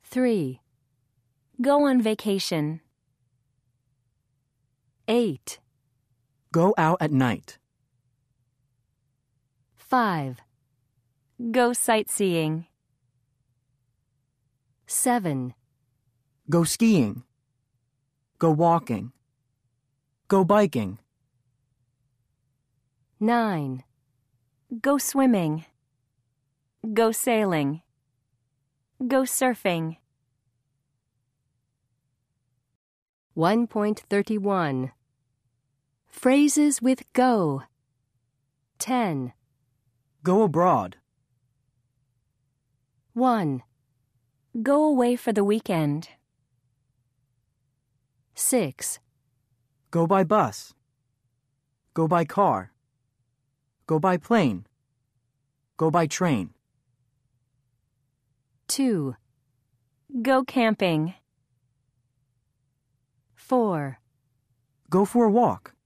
3. Go on vacation. 8. Go out at night. 5. Go sightseeing. 7. Go skiing. Go walking. Go biking. 9. Go swimming. Go sailing. Go surfing. 1.31. Phrases with go. 10. Go abroad. 1. Go away for the weekend. 6. Go by bus. Go by car. Go by plane. Go by train. 2. Go camping. 4. Go for a walk.